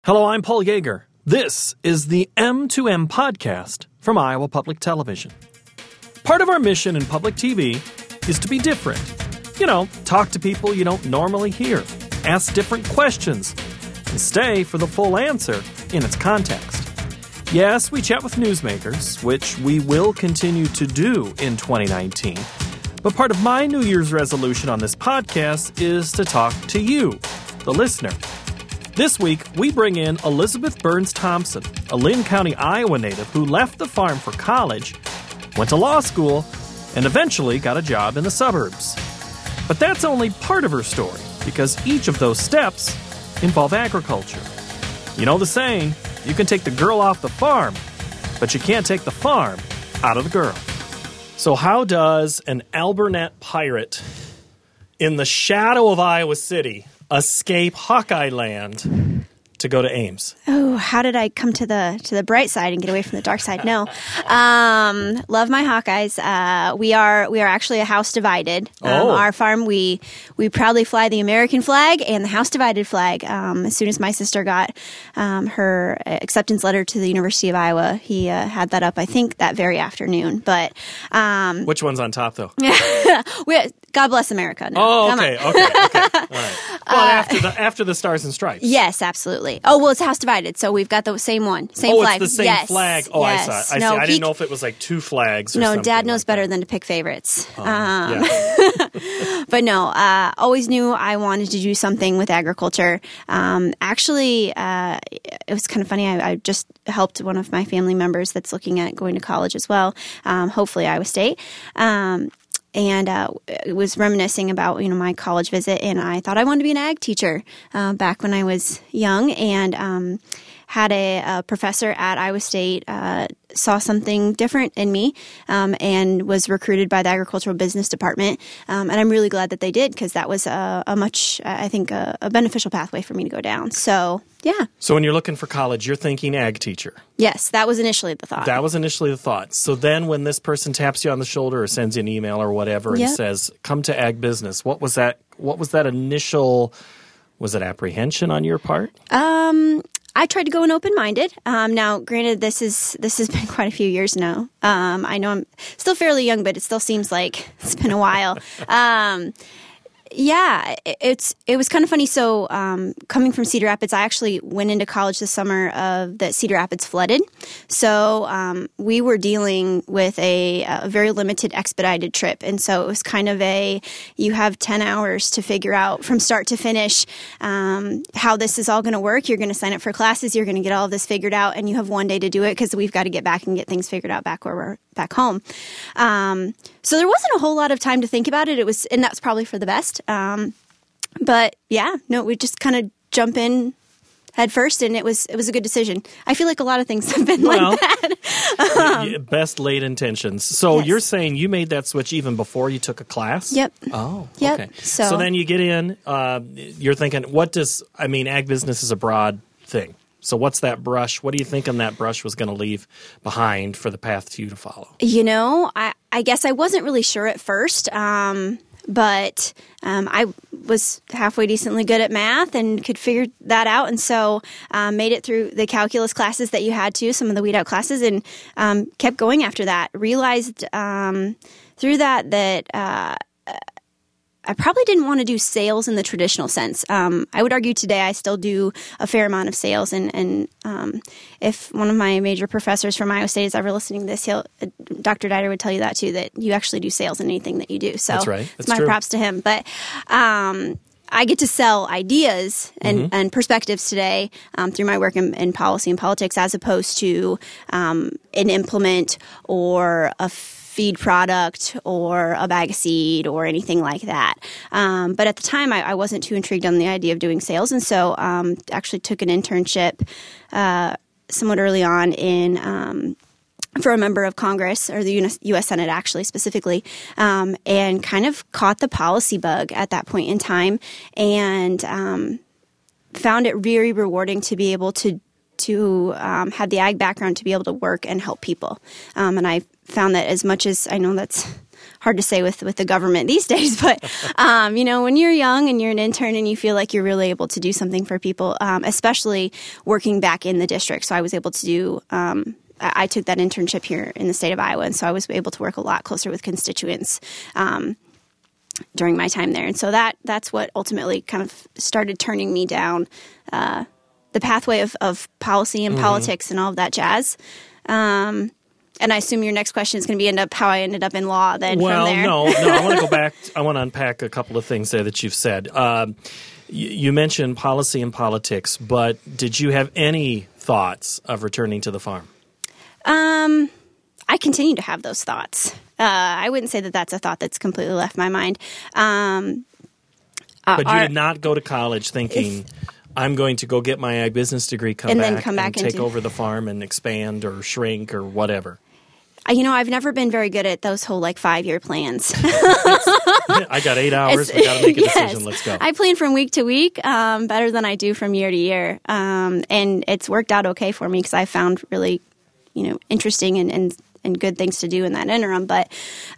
Hello, I'm Paul Yeager. This is the M2M podcast from Iowa Public Television. Part of our mission in public TV is to be different. You know, talk to people you don't normally hear, ask different questions, and stay for the full answer in its context. Yes, we chat with newsmakers, which we will continue to do in 2019. But part of my New Year's resolution on this podcast is to talk to you, the listener. This week, we bring in Elizabeth Burns Thompson, a Linn County, Iowa native who left the farm for college, went to law school, and eventually got a job in the suburbs. But that's only part of her story, because each of those steps involve agriculture. You know the saying, you can take the girl off the farm, but you can't take the farm out of the girl. So how does an Albernet pirate in the shadow of Iowa City escape Hawkeye Land to go to Ames? Oh, how did I come to the bright side and get away from the dark side? No. Love my Hawkeyes. We are actually a house divided. Our farm, we proudly fly the American flag and the house divided flag. As soon as my sister got her acceptance letter to the University of Iowa, he had that up, I think, that very afternoon. But which one's on top, though? God bless America. No, oh, okay. All right. Well, after the Stars and Stripes. Yes, absolutely. Oh, well, it's house divided, so we've got the same one, same flag. It's the same flag. Oh, yes. I see. I didn't know if it was like two flags or something. No, Dad knows like better that. than to pick favorites. Yeah. But no, always knew I wanted to do something with agriculture. Actually, it was kind of funny. I just helped one of my family members that's looking at going to college as well, hopefully Iowa State. And it was reminiscing about, my college visit, and I thought I wanted to be an ag teacher back when I was young, and had a professor at Iowa State saw something different in me and was recruited by the agricultural business department. And I'm really glad that they did, because that was a beneficial pathway for me to go down. So, yeah. So when you're looking for college, you're thinking ag teacher. Yes, that was initially the thought. So then when this person taps you on the shoulder or sends you an email or whatever and says, come to ag business, what was that initial, was it apprehension on your part? I tried to go in open-minded. Now, granted, this has been quite a few years now. I know I'm still fairly young, but it still seems like it's been a while. Yeah, it was kind of funny. So, coming from Cedar Rapids, I actually went into college the summer that Cedar Rapids flooded. So, we were dealing with a very limited expedited trip. And so it was kind of you have 10 hours to figure out from start to finish, how this is all going to work. You're going to sign up for classes. You're going to get all of this figured out, and you have one day to do it, because we've got to get back and get things figured out back where we're back home. So there wasn't a whole lot of time to think about it. And that's probably for the best. But yeah, no, we just kind of jump in head first, and it was a good decision. I feel like a lot of things have been like that. Best laid intentions. So yes. You're saying you made that switch even before you took a class? Yep. Oh, yep. okay. So then you get in, you're thinking, ag business is a broad thing. So what's that brush? What do you think on that brush was going to leave behind for the path to you to follow? I guess I wasn't really sure at first, but I was halfway decently good at math and could figure that out. And so made it through the calculus classes that you had to, some of the weed out classes, and kept going after that. Realized through that I probably didn't want to do sales in the traditional sense. I would argue today I still do a fair amount of sales, and if one of my major professors from Iowa State is ever listening to this, Dr. Dieter would tell you that too, that you actually do sales in anything that you do. So that's right. That's my true. Props to him. But I get to sell ideas and perspectives today through my work in policy and politics, as opposed to an implement or a feed product or a bag of seed or anything like that. But at the time, I wasn't too intrigued on the idea of doing sales. And so actually took an internship somewhat early on for a member of Congress, or the U.S. Senate actually specifically, and kind of caught the policy bug at that point in time, and found it very rewarding to be able to have the ag background to be able to work and help people. And I found that, as much as I know that's hard to say with the government these days, but when you're young and you're an intern and you feel like you're really able to do something for people, especially working back in the district. So I was able to do. I took that internship here in the state of Iowa, and so I was able to work a lot closer with constituents during my time there. And so that's what ultimately kind of started turning me down the pathway of policy and politics and all of that jazz. And I assume your next question is going to be how I ended up in law then from there. No, I want to go back. I want to unpack a couple of things there that you've said. You mentioned policy and politics, but did you have any thoughts of returning to the farm? I continue to have those thoughts. I wouldn't say that that's a thought that's completely left my mind. But you did not go to college thinking, I'm going to go get my ag business degree, come back and take over the farm and expand or shrink or whatever. I've never been very good at those whole 5-year plans. I got 8 hours. We got to make a decision. Let's go. I plan from week to week better than I do from year to year. And it's worked out okay for me because I found really, interesting and good things to do in that interim. But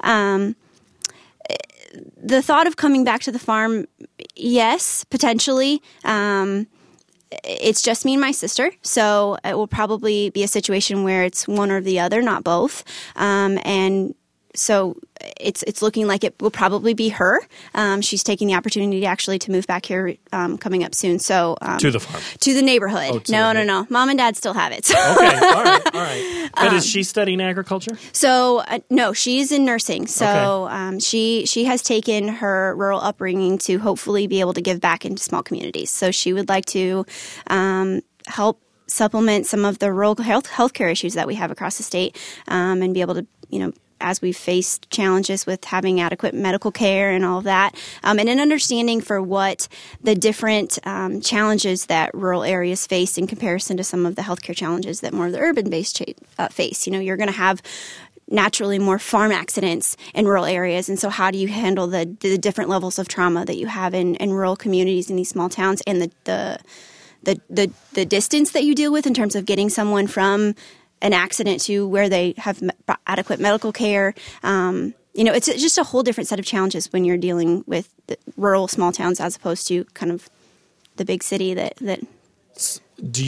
the thought of coming back to the farm, yes, potentially. It's just me and my sister, so it will probably be a situation where it's one or the other, not both. And so it's looking like it will probably be her. She's taking the opportunity actually to move back here coming up soon. So to the farm, to the neighborhood. No. Mom and Dad still have it. So. Okay, all right. But is she studying agriculture? So no, she's in nursing. So she has taken her rural upbringing to hopefully be able to give back into small communities. So she would like to help supplement some of the rural healthcare issues that we have across the state, and be able to as we've faced challenges with having adequate medical care and all of that, and an understanding for what the different challenges that rural areas face in comparison to some of the healthcare challenges that more of the urban-based face. You're going to have naturally more farm accidents in rural areas, and so how do you handle the different levels of trauma that you have in rural communities in these small towns, and the distance that you deal with in terms of getting someone from an accident to where they have adequate medical care. It's just a whole different set of challenges when you're dealing with the rural small towns as opposed to kind of the big city that. Do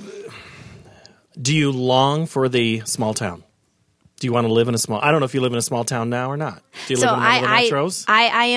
you long for the small town? Do you want to live in a small? I don't know if you live in a small town now or not. Do you live in one of the metros?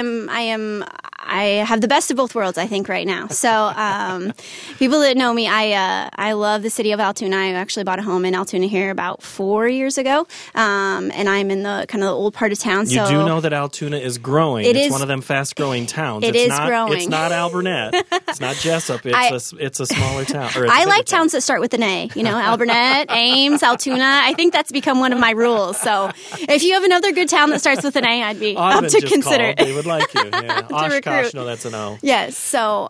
I have the best of both worlds, I think, right now. So people that know me, I love the city of Altoona. I actually bought a home in Altoona here about 4 years ago, and I'm in the kind of the old part of town. You do know that Altoona is growing. It's one of them fast-growing towns. It's growing. It's not Alburnett. It's not Jessup. It's a smaller town. I like towns that start with an A. Alburnett, Ames, Altoona. I think that's become one of my rules. So if you have another good town that starts with an A, I'd be up to consider it. They would like you. Yeah. Oshkosh, no, that's an O. Yes. So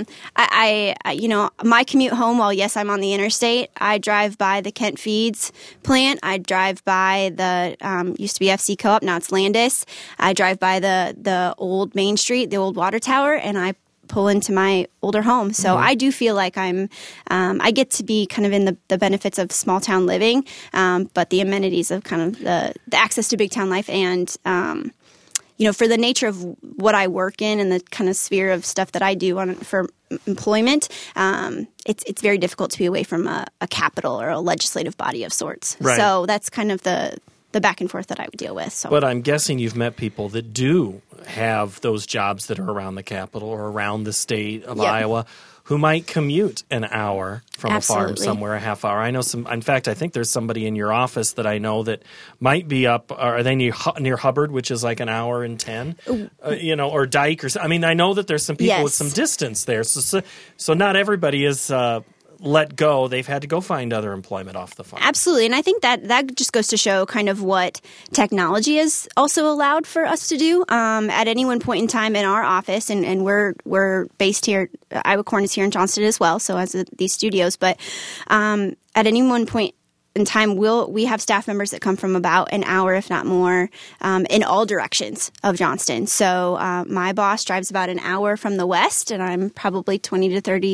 I my commute home, while yes, I'm on the interstate, I drive by the Kent Feeds plant. I drive by the used to be FC Co-op, now it's Landis. I drive by the old Main Street, the old water tower, and I pull into my older home. So I do feel like I get to be kind of in the benefits of small town living, but the amenities of kind of the access to big town life and, for the nature of what I work in and the kind of sphere of stuff that I do for employment, it's very difficult to be away from a capital or a legislative body of sorts. Right. So that's kind of the back and forth that I would deal with. So. But I'm guessing you've met people that do have those jobs that are around the capital or around the state of Iowa who might commute an hour from a farm somewhere, a half hour. I know some. In fact, I think there's somebody in your office that I know that might be up. Are they near Hubbard, which is like an hour and 10, or Dyke, or I mean, I know that there's some people with some distance there. So not everybody is. Let go. They've had to go find other employment off the farm. Absolutely. And I think that just goes to show kind of what technology has also allowed for us to do. At any one point in time in our office, and we're based here, Iowa Corn is here in Johnston as well, so as these studios. But at any one point in time, we have staff members that come from about an hour, if not more, in all directions of Johnston. So my boss drives about an hour from the west, and I'm probably 20 to 30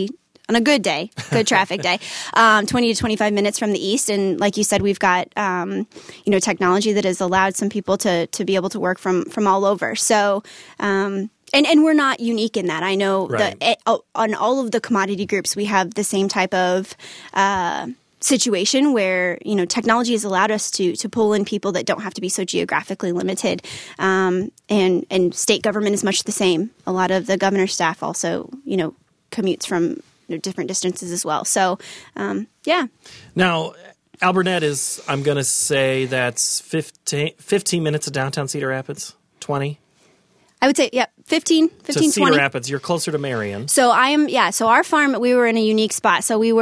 on a good day, good traffic day, 20 to 25 minutes from the east. And like you said, we've got, technology that has allowed some people to be able to work from all over. So, and we're not unique in that. I know that on all of the commodity groups, we have the same type of situation where, technology has allowed us to pull in people that don't have to be so geographically limited. And state government is much the same. A lot of the governor's staff also, commutes from different distances as well. So, yeah. Now, Albernet is, I'm going to say that's 15 minutes of downtown Cedar Rapids, 20? I would say, 15, 20. Cedar Rapids, you're closer to Marion. So so our farm, we were in a unique spot. So we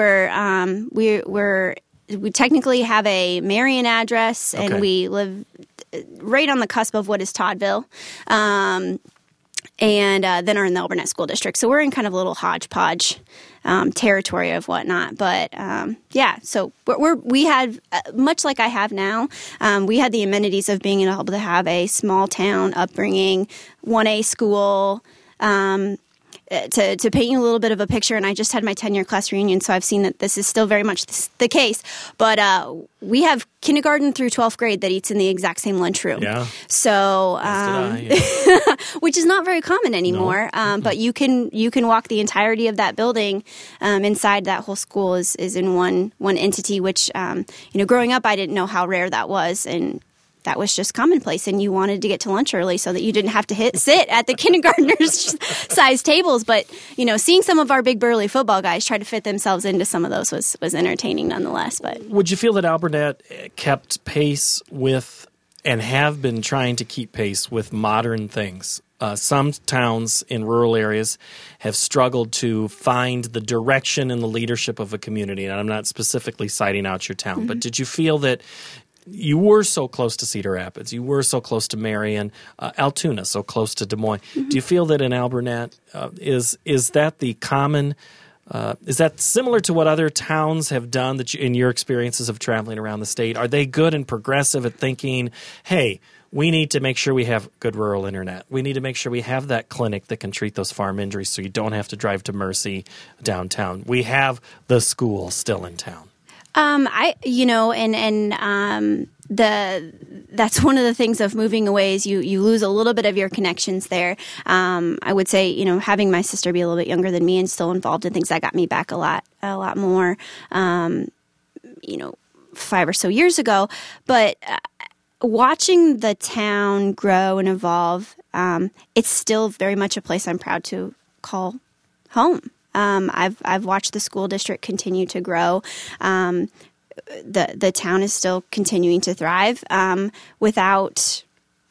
technically have a Marion address, and we live right on the cusp of what is Toddville. And then are in the Albernet School District. So we're in kind of a little hodgepodge territory of whatnot. But so we had, much like I have now, we had the amenities of being able to have a small town upbringing, 1A school, to paint you a little bit of a picture, and I just had my 10-year class reunion, so I've seen that this is still very much the case. But we have kindergarten through 12th grade that eats in the exact same lunchroom. Yeah. So, which is not very common anymore. No. But you can walk the entirety of that building inside. That whole school is in one entity. Which growing up, I didn't know how rare that was, and that was just commonplace, and you wanted to get to lunch early so that you didn't have to sit at the kindergartners' size tables. But, seeing some of our big burly football guys try to fit themselves into some of those was entertaining nonetheless. But would you feel that Albernet kept pace with and have been trying to keep pace with modern things? Some towns in rural areas have struggled to find the direction and the leadership of a community, and I'm not specifically citing out your town, but did you feel that you were so close to Cedar Rapids, you were so close to Marion, Altoona, so close to Des Moines. Do you feel that in Albernet, is that the common, is that similar to what other towns have done that in your experiences of traveling around the state? Are they good and progressive at thinking, hey, we need to make sure we have good rural internet. We need to make sure we have that clinic that can treat those farm injuries so you don't have to drive to Mercy downtown. We have the school still in town. That's one of the things of moving away is you lose a little bit of your connections there. I would say, having my sister be a little bit younger than me and still involved in things that got me back a lot more, 5 or so years ago. But watching the town grow and evolve, it's still very much a place I'm proud to call home. I've watched the school district continue to grow. The town is still continuing to thrive without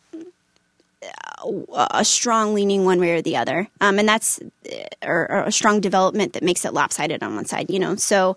a strong leaning one way or the other, and that's or a strong development that makes it lopsided on one side. So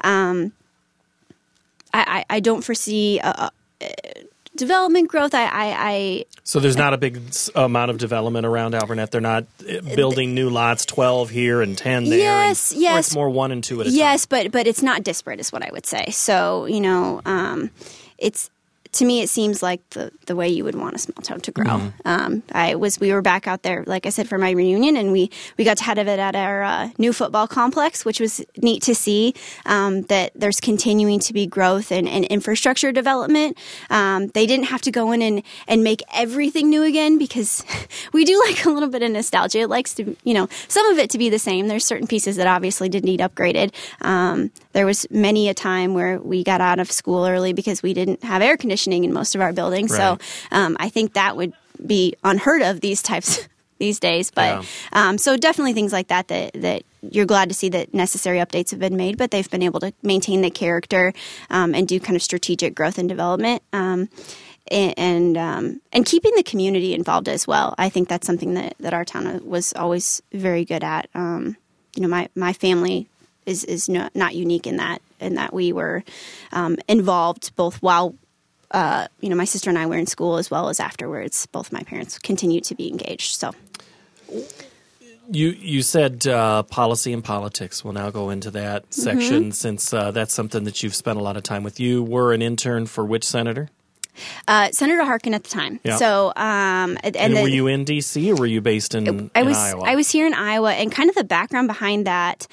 I don't foresee development growth. So there's not a big amount of development around Albernet. They're not building new lots, 12 here and 10 there. Yes. Or it's more 1 and 2 at a time. Yes, but it's not disparate, is what I would say. So it's. To me, it seems like the way you would want a small town to grow. We were back out there, like I said, for my reunion, and we got to head of it at our new football complex, which was neat to see that there's continuing to be growth and infrastructure development. They didn't have to go in and make everything new again because we do like a little bit of nostalgia. It likes to, some of it to be the same. There's certain pieces that obviously did need upgraded. There was many a time where we got out of school early because we didn't have air conditioning in most of our buildings. Right. So I think that would be unheard of these days. But so definitely things like that you're glad to see that necessary updates have been made, but they've been able to maintain the character and do kind of strategic growth and development. And keeping the community involved as well. I think that's something that our town was always very good at. My family is not unique in that we were involved both while my sister and I were in school as well as afterwards. Both my parents continued to be engaged. So, you said policy and politics. We'll now go into that section since that's something that you've spent a lot of time with. You were an intern for which senator? Senator Harkin at the time. Yeah. So, and were you in D.C. or were you based in Iowa? I was here in Iowa, and kind of the background behind that.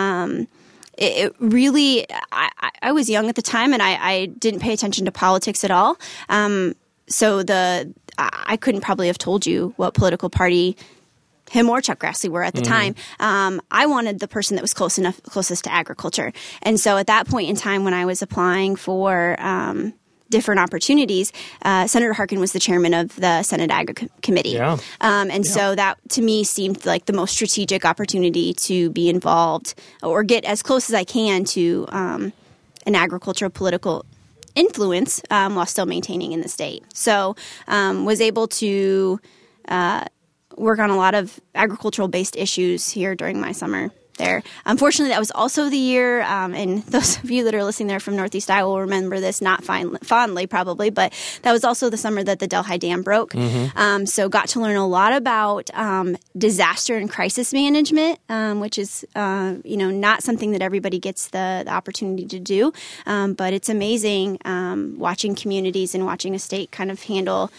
It really, I was young at the time, and I didn't pay attention to politics at all. So I couldn't probably have told you what political party him or Chuck Grassley were at the time. I wanted the person that was closest to agriculture. And so at that point in time when I was applying for different opportunities, Senator Harkin was the chairman of the Senate Ag Committee. Yeah. So that to me seemed like the most strategic opportunity to be involved or get as close as I can to an agricultural political influence while still maintaining in the state. So was able to work on a lot of agricultural-based issues here during my summer there. Unfortunately, that was also the year, and those of you that are listening there from Northeast Iowa will remember this not fondly probably, but that was also the summer that the Delhi Dam broke. So got to learn a lot about disaster and crisis management, which is not something that everybody gets the opportunity to do, but it's amazing watching communities and watching a state kind of handle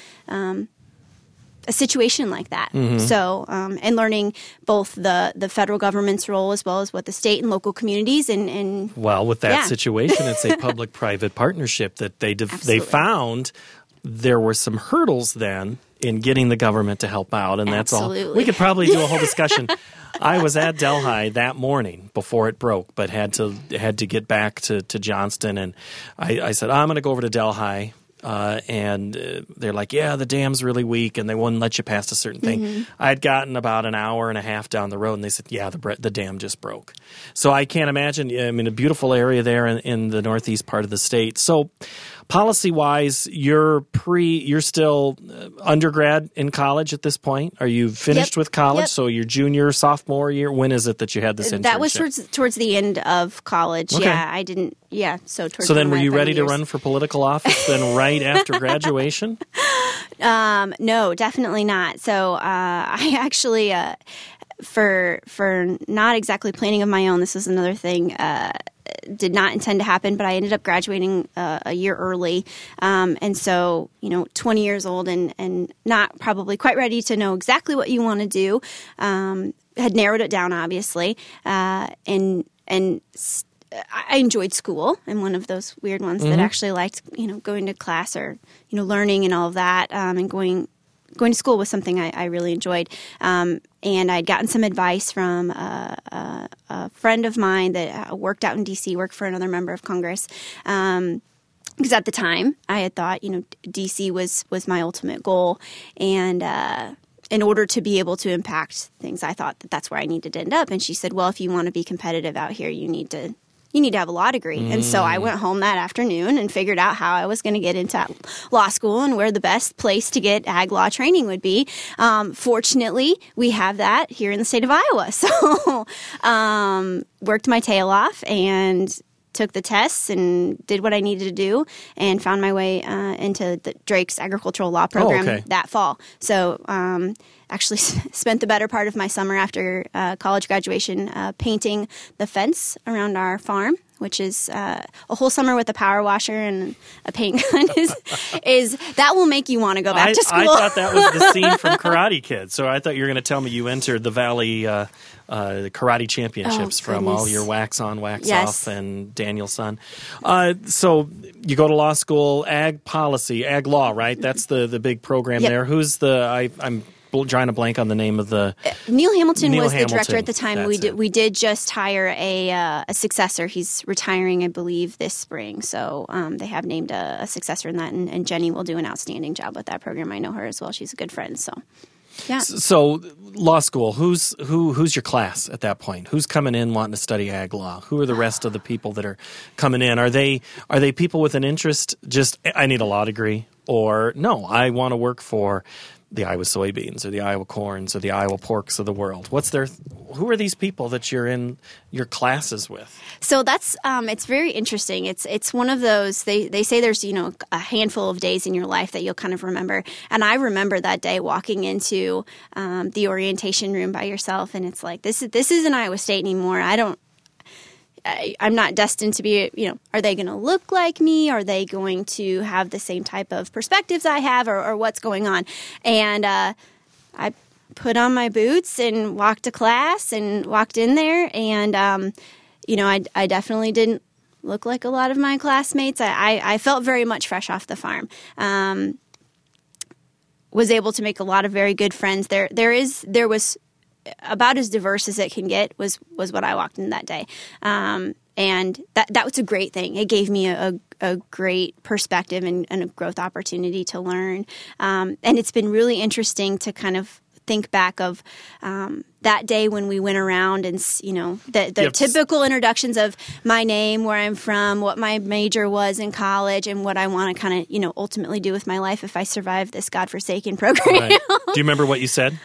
a situation like that. So, and learning both the federal government's role as well as what the state and local communities and well, with that situation, it's a public-private partnership that they found there were some hurdles then in getting the government to help out, and that's all. We could probably do a whole discussion. I was at Delhi that morning before it broke, but had to get back to Johnston, and I said, I'm going to go over to Delhi. And they're like, yeah, the dam's really weak, and they wouldn't let you past a certain thing. I'd gotten about an hour and a half down the road, and they said, yeah, the dam just broke. So I can't imagine. I mean, a beautiful area there in the northeast part of the state. So policy-wise, you're still undergrad in college at this point? Are you finished with college? Yep. So your junior, sophomore year? When is it that you had this internship? That was towards the end of college. Okay. Yeah, I didn't. Yeah, so then were you ready to run for political office then right after graduation? No, definitely not. So I actually, for not exactly planning of my own, this was another thing, did not intend to happen, but I ended up graduating a year early. And so, 20 years old and not probably quite ready to know exactly what you want to do. Had narrowed it down, obviously, and I enjoyed school. I'm one of those weird ones that actually liked, going to class or, learning and all of that. And going to school was something I really enjoyed. And I'd gotten some advice from a friend of mine that worked out in D.C., worked for another member of Congress. Because at the time I had thought, D.C. was my ultimate goal. And in order to be able to impact things, I thought that's where I needed to end up. And she said, well, if you want to be competitive out here, you need to have a law degree. And so I went home that afternoon and figured out how I was going to get into law school and where the best place to get ag law training would be. Fortunately, we have that here in the state of Iowa. So worked my tail off and took the tests and did what I needed to do and found my way into the Drake's agricultural law program that fall. So actually spent the better part of my summer after college graduation painting the fence around our farm, which is a whole summer with a power washer and a paint gun is that will make you want to go back to school. I thought that was the scene from Karate Kid. So I thought you were going to tell me you entered the Valley Karate Championships from all your wax on, wax off and Daniel's son. So you go to law school, ag policy, ag law, right? That's the big program there. Who's I'm trying to blank on the name of the Neil Hamilton was the director at the time. We did just hire a successor. He's retiring, I believe, this spring. So they have named a successor in that, and Jenny will do an outstanding job with that program. I know her as well. She's a good friend. So yeah. So law school, who's your class at that point? Who's coming in wanting to study ag law? Who are the rest of the people that are coming in? Are they people with an interest? Just I need a law degree, or no, I want to work for the Iowa soybeans or the Iowa corns or the Iowa porks of the world? Who are these people that you're in your classes with? So that's it's very interesting. It's one of those they say there's a handful of days in your life that you'll kind of remember, and I remember that day walking into the orientation room by yourself, and it's like this isn't Iowa State anymore. I'm not destined to be, are they going to look like me? Are they going to have the same type of perspectives I have, or what's going on? And I put on my boots and walked to class and walked in there. And, I definitely didn't look like a lot of my classmates. I felt very much fresh off the farm. Was able to make a lot of very good friends. There was about as diverse as it can get was what I walked in that day. And that was a great thing. It gave me a great perspective and a growth opportunity to learn. And it's been really interesting to kind of think back of that day when we went around and, the typical introductions of my name, where I'm from, what my major was in college, and what I want to kind of, ultimately do with my life if I survive this godforsaken program. Right. Do you remember what you said?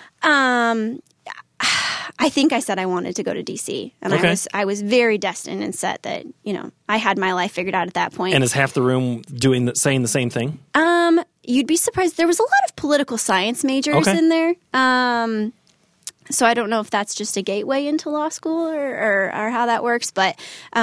I think I said I wanted to go to D.C. and okay. I was very destined and set that I had my life figured out at that point. And is half the room saying the same thing? You'd be surprised. There was a lot of political science majors in there. So I don't know if that's just a gateway into law school or how that works. But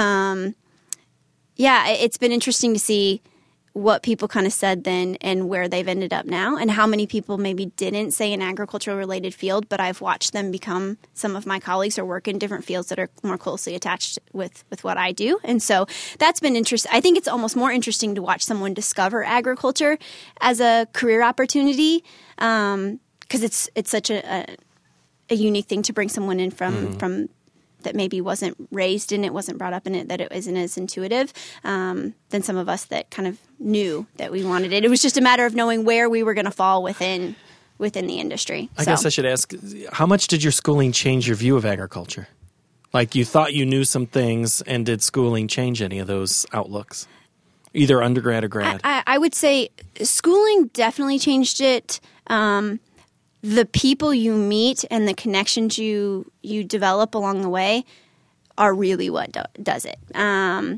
it's been interesting to see what people kind of said then and where they've ended up now, and how many people maybe didn't say an agricultural related field, but I've watched them become some of my colleagues or work in different fields that are more closely attached with what I do. And so that's been interesting. I think it's almost more interesting to watch someone discover agriculture as a career opportunity, because it's such a unique thing to bring someone in from that maybe wasn't raised in it, wasn't brought up in it, that it isn't as intuitive than some of us that kind of knew that we wanted it. It was just a matter of knowing where we were going to fall within the industry. I guess I should ask, how much did your schooling change your view of agriculture? Like, you thought you knew some things, and did schooling change any of those outlooks? Either undergrad or grad? I would say schooling definitely changed it. The people you meet and the connections you develop along the way are really what does it. I'm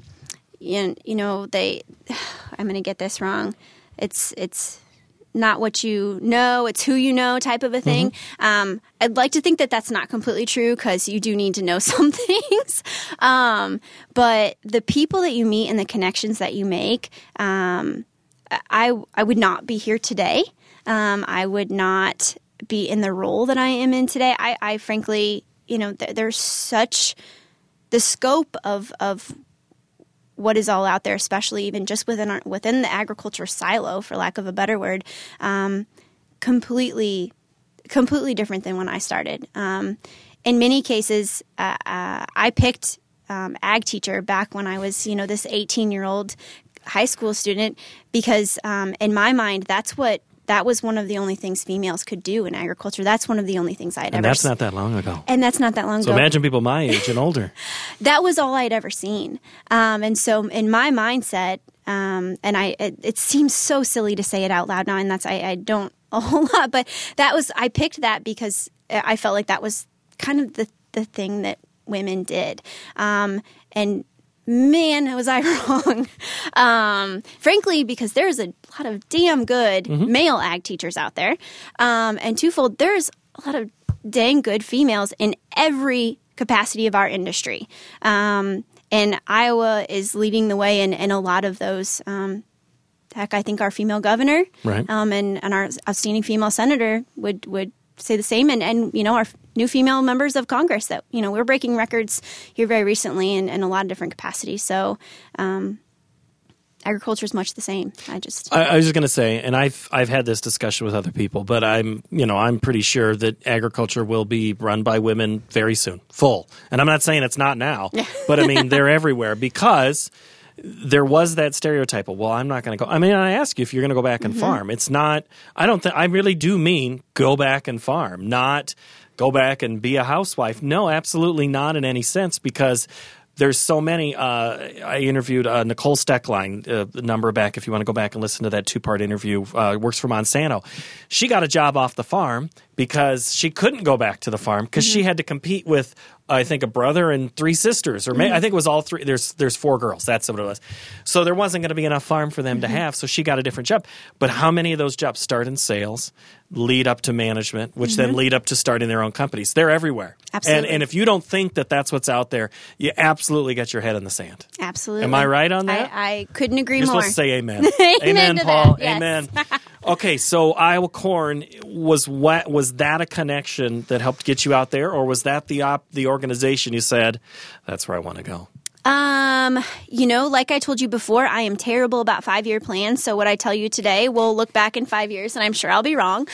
going to get this wrong. It's not what you know, it's who you know type of a thing. Mm-hmm. I'd like to think that that's not completely true, because you do need to know some things. But the people that you meet and the connections that you make, I would not be here today. I would not be in the role that I am in today. I frankly, there's such the scope of what is all out there, especially even just within the agriculture silo, for lack of a better word, completely different than when I started. In many cases, I picked ag teacher back when I was, this 18-year-old high school student, because in my mind, that was one of the only things females could do in agriculture. That's one of the only things I'd ever seen. And that's not that long ago. So imagine people my age and older. That was all I'd ever seen. And so in my mindset, it seems so silly to say it out loud now, and I don't a whole lot, but I picked that because I felt like that was kind of the thing that women did. And man, was I wrong. Frankly, because there's a lot of damn good male ag teachers out there. And twofold, there's a lot of dang good females in every capacity of our industry. And Iowa is leading the way in a lot of those. Heck, I think our female governor and our outstanding female senator would say the same, and our new female members of Congress that, we're breaking records here very recently in a lot of different capacities. So agriculture is much the same. I was just going to say, and I've had this discussion with other people, but I'm pretty sure that agriculture will be run by women very soon, full. And I'm not saying it's not now, but I mean, they're everywhere, because there was that stereotype of, well, I'm not going to go. I mean, I ask you if you're going to go back and farm. It's not, I really do mean go back and farm, not go back and be a housewife. No, absolutely not in any sense, because there's so many. I interviewed Nicole Steckline, the number back, if you want to go back and listen to that 2-part interview, works for Monsanto. She got a job off the farm because she couldn't go back to the farm because she had to compete with, I think, a brother and 3 sisters, or I think it was all 3. There's 4 girls. That's what it was. So there wasn't going to be enough farm for them to have. So she got a different job. But how many of those jobs start in sales, lead up to management, which then lead up to starting their own companies? They're everywhere. Absolutely. And if you don't think that that's what's out there, you absolutely got your head in the sand. Absolutely. Am I right on that? I couldn't agree You're more. supposed to say amen. Amen to Paul. that, yes. Amen. Okay, so Iowa Corn, was that a connection that helped get you out there, or was that the organization you said, that's where I want to go? Like I told you before, I am terrible about 5-year plans. So what I tell you today, we'll look back in 5 years, and I'm sure I'll be wrong.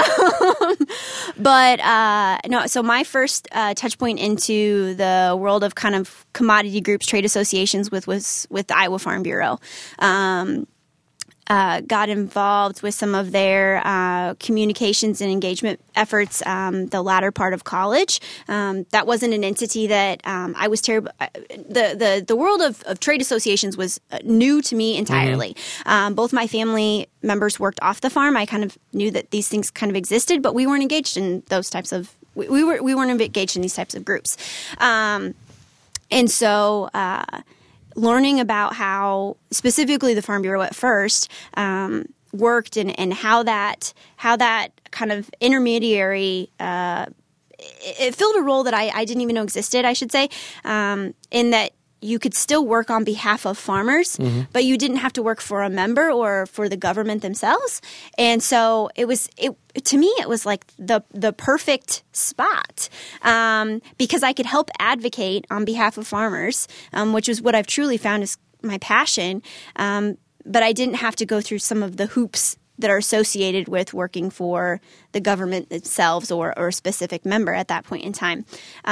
No. So my first touch point into the world of kind of commodity groups, trade associations was with the Iowa Farm Bureau. Got involved with some of their communications and engagement efforts the latter part of college. That wasn't an entity that I was terrible. The world of trade associations was new to me entirely. Both my family members worked off the farm. I kind of knew that these things kind of existed, but we weren't engaged in those types of. We weren't engaged in these types of groups, and so. Learning about how specifically the Farm Bureau at first worked and how that kind of intermediary it filled a role that I didn't even know existed, I should say, in that you could still work on behalf of farmers, but you didn't have to work for a member or for the government themselves. And so to me, it was like the perfect spot because I could help advocate on behalf of farmers, which is what I've truly found is my passion. But I didn't have to go through some of the hoops that are associated with working for the government themselves or a specific member at that point in time.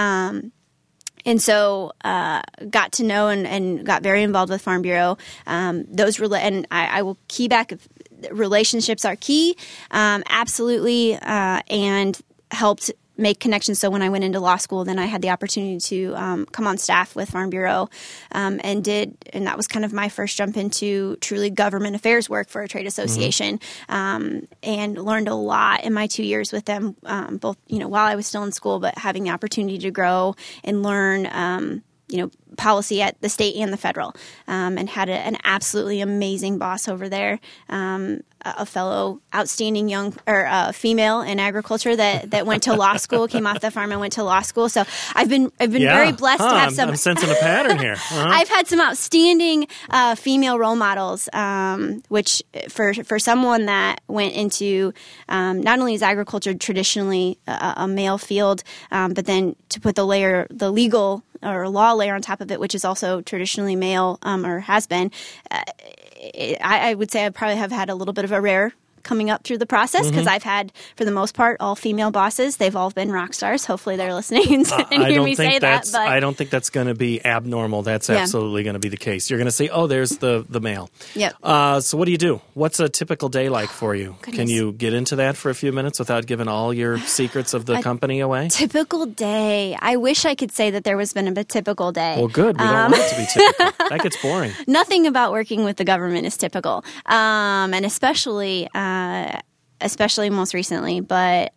And so got to know and got very involved with Farm Bureau. And I will key back. Relationships are key, absolutely, and helped make connections. So when I went into law school, then I had the opportunity to come on staff with Farm Bureau, and that was kind of my first jump into truly government affairs work for a trade association, and learned a lot in my 2 years with them, both while I was still in school, but having the opportunity to grow and learn. Policy at the state and the federal, and had an absolutely amazing boss over there, a fellow outstanding female in agriculture that went to law school, came off the farm and went to law school. So I've been very blessed to have some. I'm sensing a pattern here. I've had some outstanding female role models, which for someone that went into not only is agriculture traditionally a male field, but then to put the legal or law layer on top of it, which is also traditionally male or has been, I would say I probably have had a little bit of a rare coming up through the process because I've had, for the most part, all female bosses. They've all been rock stars. Hopefully they're listening and hear me say that. But I don't think that's going to be abnormal. That's absolutely going to be the case. You're going to say, oh, there's the male. Yep. So what do you do? What's a typical day like for you? Goodness. Can you get into that for a few minutes without giving all your secrets of the company away? Typical day. I wish I could say that there was been a typical day. Well, good. We don't want it to be typical. That gets boring. Nothing about working with the government is typical, and especially most recently. But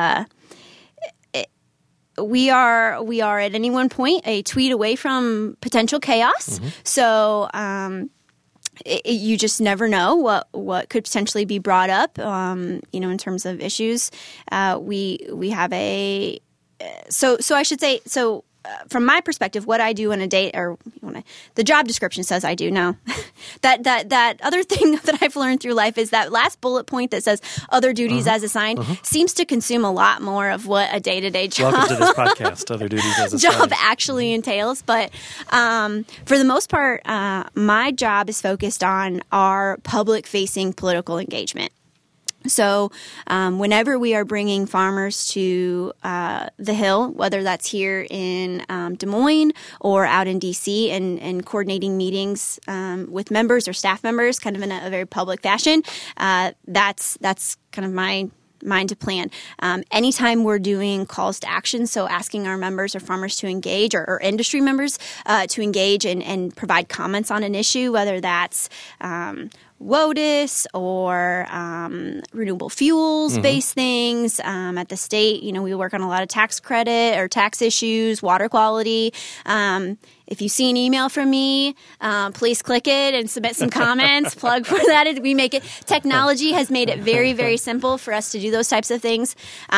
we are at any one point a tweet away from potential chaos. So you just never know what could potentially be brought up. In terms of issues, we have a so I should say so. From my perspective, what I do on a date, the job description says I do. No, that other thing that I've learned through life is that last bullet point that says other duties as assigned seems to consume a lot more of what a day-to-day job. Welcome to this podcast, other duties as assigned. Job actually entails. But for the most part, my job is focused on our public-facing political engagement. So whenever we are bringing farmers to the Hill, whether that's here in Des Moines or out in D.C. and coordinating meetings with members or staff members kind of in a very public fashion, that's kind of my mind to plan. Anytime we're doing calls to action, so asking our members or farmers to engage or industry members to engage and provide comments on an issue, whether that's WOTUS or renewable fuels-based things. At the state, we work on a lot of tax credit or tax issues, water quality. If you see an email from me, please click it and submit some comments. Plug for that. We make it. Technology has made it very, very simple for us to do those types of things.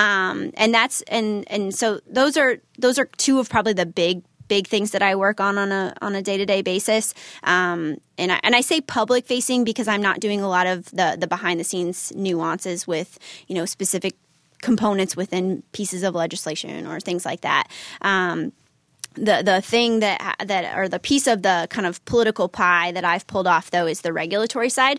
So those are two of probably the big things that I work on a day-to-day basis. And I say public facing because I'm not doing a lot of the behind the scenes nuances with, specific components within pieces of legislation or things like that. The thing that or the piece of the kind of political pie that I've pulled off, though, is the regulatory side.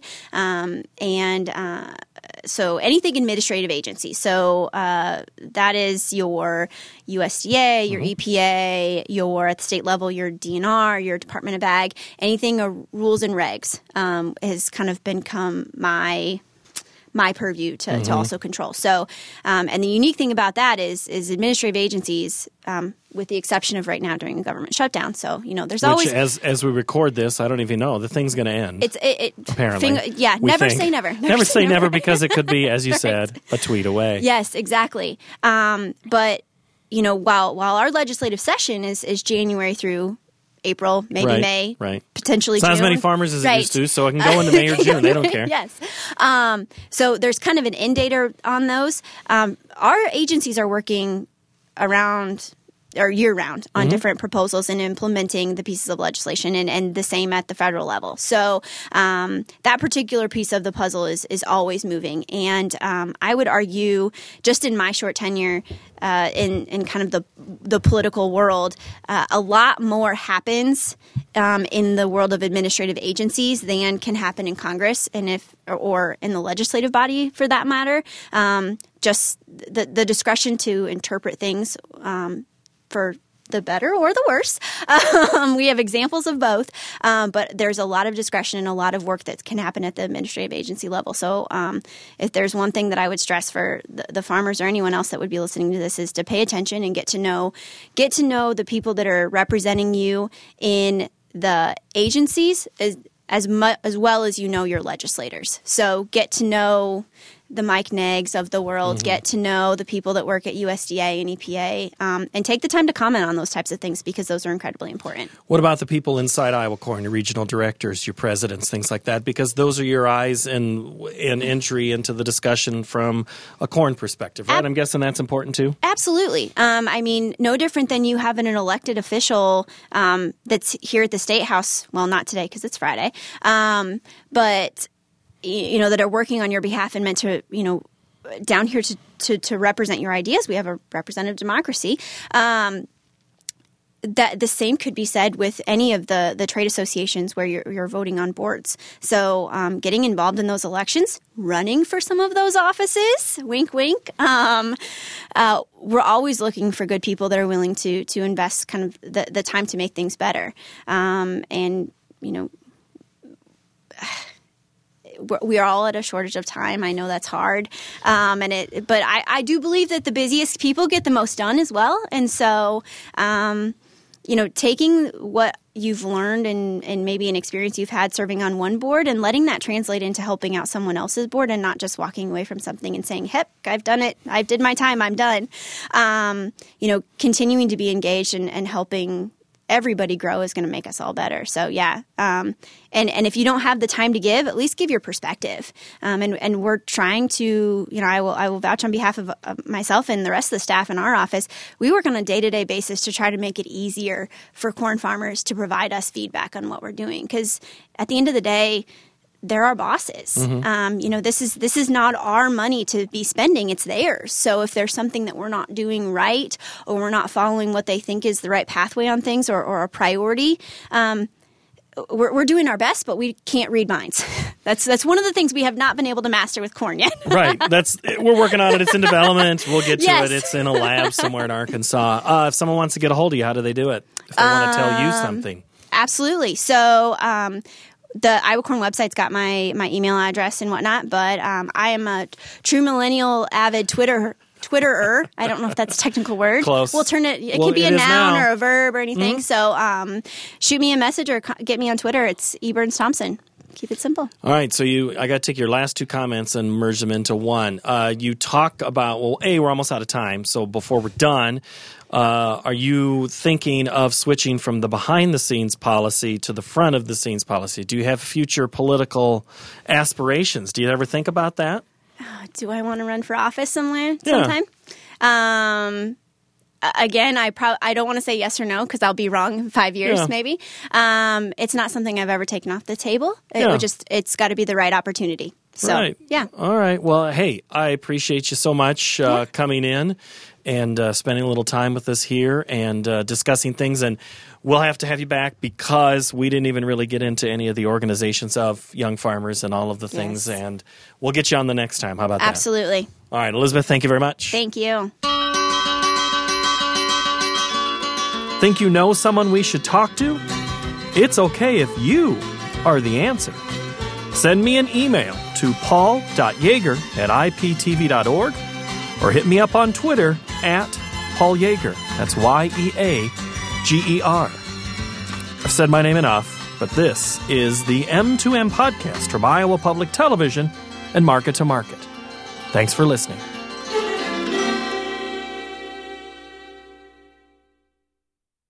So anything administrative agency. So that is your USDA, your EPA, your at the state level, your DNR, your Department of Ag. Anything rules and regs has kind of become my purview to also control. So, and the unique thing about that is administrative agencies, with the exception of right now during a government shutdown. So, there's always as we record this, I don't even know the thing's going to end. Apparently, never say never. Never say never because it could be, as you said, a tweet away. Yes, exactly. But while our legislative session is January through April, maybe May, potentially June. Not as many farmers as it used to, so it can go into May or June. They don't care. Yes. So there's kind of an end date on those. Our agencies are working around or year-round on different proposals and implementing the pieces of legislation, and the same at the federal level. So that particular piece of the puzzle is always moving. And I would argue, just in my short tenure in kind of the political world, a lot more happens in the world of administrative agencies than can happen in Congress or in the legislative body, for that matter. Just the discretion to interpret things for the better or the worse. We have examples of both, but there's a lot of discretion and a lot of work that can happen at the administrative agency level. So if there's one thing that I would stress for the farmers or anyone else that would be listening to this, is to pay attention and get to know the people that are representing you in the agencies as well as your legislators. So get to know the Mike Neggs of the world, get to know the people that work at USDA and EPA, and take the time to comment on those types of things because those are incredibly important. What about the people inside Iowa Corn, your regional directors, your presidents, things like that? Because those are your eyes and entry into the discussion from a corn perspective, right? I'm guessing that's important too? Absolutely. No different than you having an elected official that's here at the State House. Well, not today because it's Friday, but that are working on your behalf and meant to, down here to represent your ideas. We have a representative democracy. That the same could be said with any of the trade associations where you're voting on boards. So getting involved in those elections, running for some of those offices, wink, wink. We're always looking for good people that are willing to invest kind of the time to make things better. We are all at a shortage of time. I know that's hard, but I do believe that the busiest people get the most done as well. And so, taking what you've learned and maybe an experience you've had serving on one board and letting that translate into helping out someone else's board, and not just walking away from something and saying, "Hep, I've done it. I did my time. I'm done." Continuing to be engaged and helping everybody grow is going to make us all better. So yeah. And if you don't have the time to give, at least give your perspective. And we're trying to, I will vouch on behalf of myself and the rest of the staff in our office. We work on a day-to-day basis to try to make it easier for corn farmers to provide us feedback on what we're doing. Because at the end of the day, they're our bosses. This is not our money to be spending. It's theirs. So if there's something that we're not doing right, or we're not following what they think is the right pathway on things, or a priority, we're doing our best, but we can't read minds. That's one of the things we have not been able to master with corn yet. Right. We're working on it. It's in development. We'll get to it. It's in a lab somewhere in Arkansas. If someone wants to get a hold of you, how do they do it? If they want to tell you something. Absolutely. So the Iowa Corn website's got my email address and whatnot, but I am a true millennial avid Twitterer. I don't know if that's a technical word. Close. We'll turn it. It could be a noun or a verb or anything. So shoot me a message or get me on Twitter. It's E. Burns Thompson. Keep it simple. All right. So I got to take your last two comments and merge them into one. You talk about, we're almost out of time. So before we're done, are you thinking of switching from the behind-the-scenes policy to the front-of-the-scenes policy? Do you have future political aspirations? Do you ever think about that? Do I want to run for office sometime? Again, I don't want to say yes or no because I'll be wrong in 5 years maybe. It's not something I've ever taken off the table. It's got to be the right opportunity. So, right. Yeah. All right. Well, hey, I appreciate you so much coming in and spending a little time with us here and discussing things. And we'll have to have you back because we didn't even really get into any of the organizations of young farmers and all of the things. Yes. And we'll get you on the next time. How about that? Absolutely. All right, Elizabeth, thank you very much. Thank you. Think you know someone we should talk to? It's okay if you are the answer. Send me an email to paul.yeager@iptv.org or hit me up on Twitter @Paul Yeager. That's YEAGER. I've said my name enough, but this is the M2M podcast from Iowa Public Television and Market to Market. Thanks for listening.